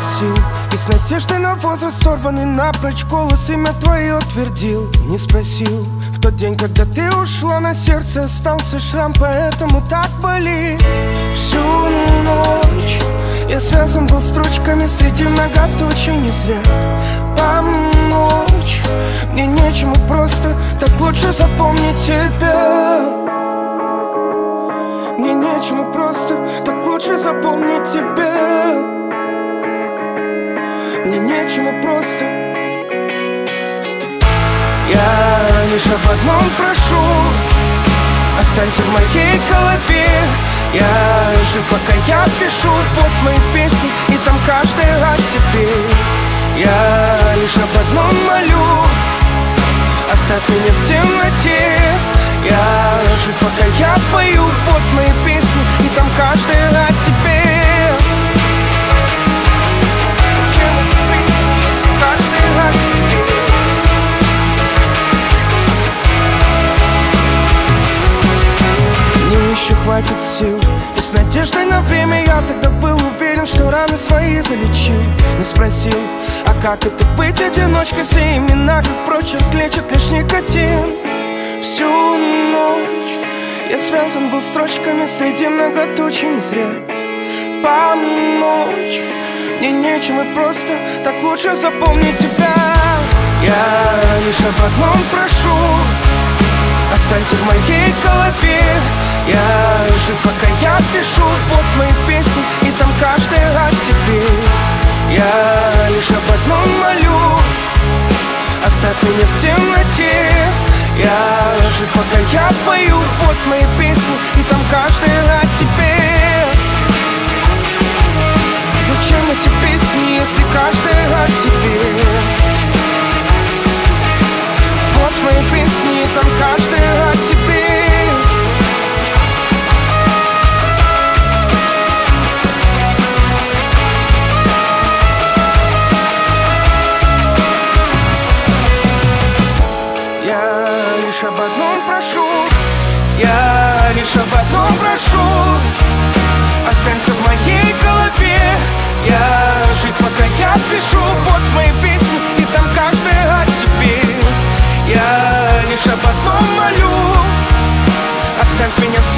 сил, и с надеждой на возраст сорванный напрочь голос имя твое твердил. Не спросил, в тот день, когда ты ушла, на сердце остался шрам, поэтому так болит. Всю ночь я связан был строчками среди многоточий, не зря. Помочь мне нечему, просто так лучше запомнить тебя. Мне нечему, просто так лучше запомнить тебя. Мне нечему, просто. Я лишь об одном прошу: останься в моей голове. Я жив, пока я пишу. Вот мои песни, и там каждая о тебе. Я лишь об одном молю: оставь меня в темноте. Я жив, пока я пою. Вот мои песни, и там каждая о тебе. Зачем эти песни, если каждая о тебе? Мне еще хватит сил, и с надеждой на время я тогда был уверен, что раны свои залечил. Не спросил, а как это быть одиночкой? Все имена, как прочерк, лечат лишь никотин. Всю ночь я связан был строчками среди многоточий, не зря. Помочь мне нечем, и просто так лучше запомнить тебя. Я лишь об одном прошу: останься в моей голове. Я жив, пока я пишу. Вот мои песни, и там каждая о тебе. Я лишь об одном молю: оставь меня в темноте. Я жив, пока я пою. Вот мои песни, и там каждая о тебе. Зачем эти песни, если каждая о тебе? Вот мои песни, и там каждая о тебе. Я лишь об одном прошу: я лишь об одном прошу: останься в моей голове. Я жив, пока я пишу. Вот мои песни, и там каждая о тебе. Я лишь об одном молю: оставь меня в